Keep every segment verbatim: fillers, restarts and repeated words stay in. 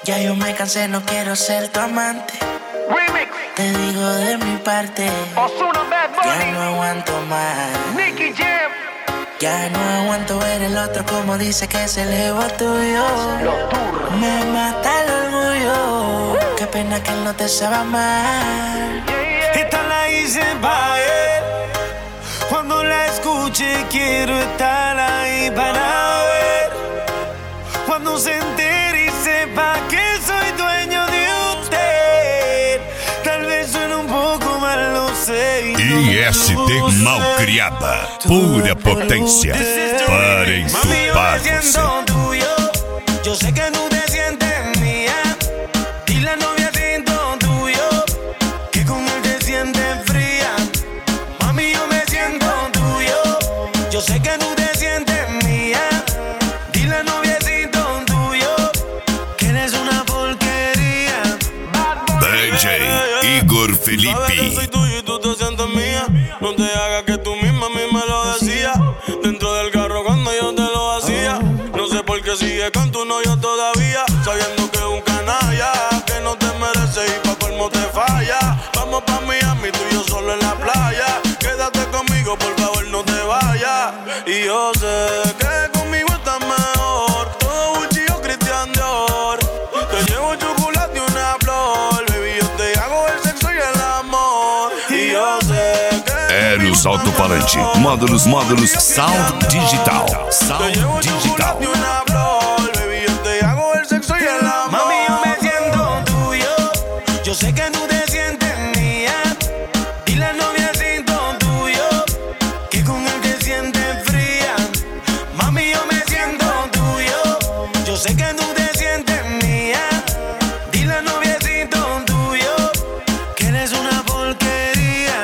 Ya yo me cansé, no quiero ser tu amante. Remix. Te digo de mi parte, Ozuna, Bad ya Bunny, no aguanto más. Nicky Jam. Ya no aguanto ver el otro como dice que se elevó tuyo. Los turros. Me mata el orgullo. Qué pena que él no te sabe amar. Esta la hice pa' él. Cuando la escuche quiero estar ahí para ver. Cuando se entere y sepa que soy dueño de usted. Tal vez suene un poco mal, lo sé. I S T Malcriada, pura potência para entubar você. Tuyo. Yo sé que no te sientes mía. Dile a novia siento tuyo. Que con él te sientes fría. Mami, yo me siento tuyo. Yo sé que no te sientes mía. Dile a novia siento tuyo. Que eres una porquería. D J Igor Felipe. Soy tuyo y tú te sientes mía. No te hagas que tú misma a mí me lo decías. Dentro del carro cuando yo te lo hacía. No sé por qué sigue con tu novio todavía. Sabiendo que es un canalla, que no te merece y pa' colmo te falla. Vamos pa' Miami, tú y yo solo en la playa. Quédate conmigo, por favor no te vayas. Y yo sé que conmigo estás mejor. Todo Gucci o Christian Dior. Te llevo chocolate y una flor. Baby, yo te hago el sexo y el amor. Y yo sé que Eros Alto-Falante, módulos, módulos, Sound Digital, Sound Digital. Baby, yo te hago el sexo y el amor. Mami, yo me siento tuyo. Yo sé que tú te sientes mía. Y la novia siento tuyo. Que con él te sientes fría. Mami, yo me siento tuyo. Yo sé que tú te sientes mía. Y la novia siento tuyo. Que eres una porquería.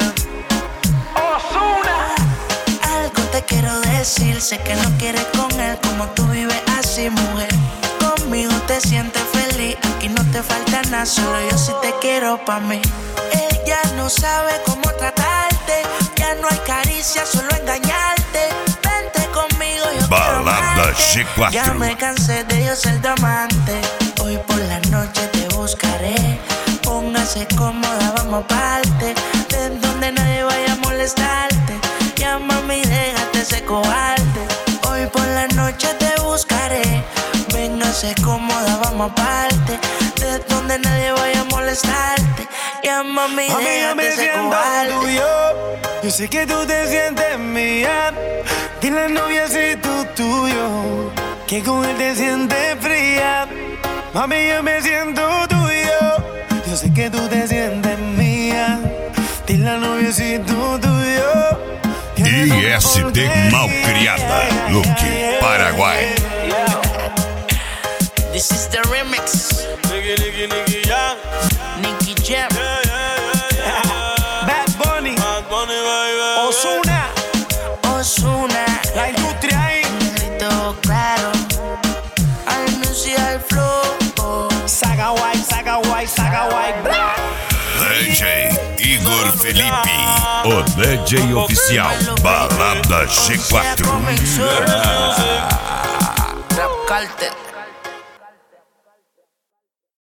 Ozuna. Algo te quiero decir, sé que no quieres con él como tú vives así, mujer. Conmigo te sientes feliz, aquí no te falta nada, solo yo sí te quiero pa' mí. Él ya no sabe cómo tratarte, ya no hay caricia, solo engañarte. Vente conmigo, yo quiero Balada amarte. G cuatro. Ya me cansé de yo ser tu amante. Hoy por la noche te buscaré. Póngase cómoda, vamos aparte, de donde nadie vaya a molestarte. Ya mami, déjate ese cobarde. Hoy por la noche te buscaré. Véngase cómoda, vamos aparte, de donde nadie vaya a molestarte. Ya mami, Mami, yo déjate me ese siento cobarde. tuyo. Yo sé que tú te sientes mía. Dile a la novia si tú tuyo. Que con él te sientes fría. Mami, yo me siento tuyo. Yo sé que tú te sientes mía. Dile a la novia si tú tuyo. I S T Malcriada, Luque, Paraguai. This is the remix. Nicky, Nicky, Nicky Jam. Nicky Jam. Yeah, yeah, yeah, yeah. Bad Bunny. Bad Bunny, baby. Ozuna. Ozuna. La industria ahí. Negrito claro. Al music, al flow. Saga White, Saga White, Saga White. D J Igor Felipe, o D J oficial, Balada G Ya quatro. comenzó. Rap Cartel.